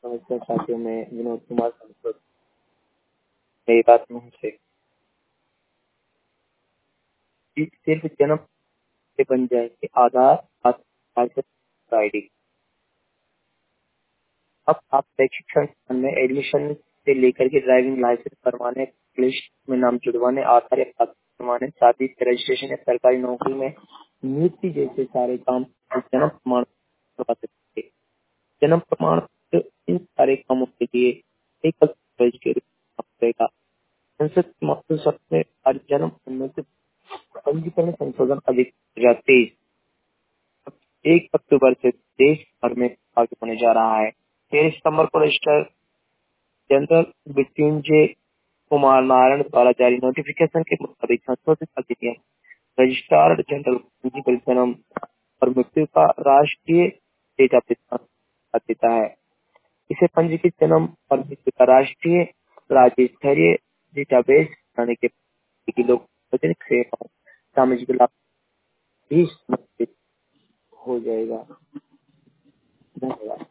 नमस्कार साथियों, मैं विनोद कुमार संस्कृत। मेरी बात में से सिर्फ जन्म से बन जाएंगे आधार आईडी। अब आप शैक्षिक संस्थान में एडमिशन से लेकर के ड्राइविंग लाइसेंस बनवाने, लिस्ट में नाम जुड़वाने, आधार या पासपोर्ट बनवाने, शादी के रजिस्ट्रेशन या सरकारी नौकरी में नियुक्ति जैसे सारे काम जन्म प्रमाण करवा सकते हैं। जन्म प्रमाण पत्र इन सारे कामों के लिए एक दस्तावेज के रूप में काम करेगा। संसद के मौजूदा सत्र में आज जन्म संबंधित पंजीकरण संशोधन अधिक 2023 1 अक्टूबर से देश भर में लागू होने जा रहा है। 13 सितंबर को रजिस्ट्रार जनरल मृत्युंजय कुमार नारायण द्वारा जारी नोटिफिकेशन के मुताबिक संशोधित अधिनियम रजिस्ट्रार जनरल पंजीकृत जन्म और मृत्यु का राष्ट्रीय डेटाबेस देता है। इसे पंजीकृत जन्म और मृत्यु का राष्ट्रीय राज्य स्तरीय डेटाबेस बनाने के लोग सार्वजनिक सेवाओं सामाजिक लाभ भी सुनिश्चित हो जाएगा। धन्यवाद।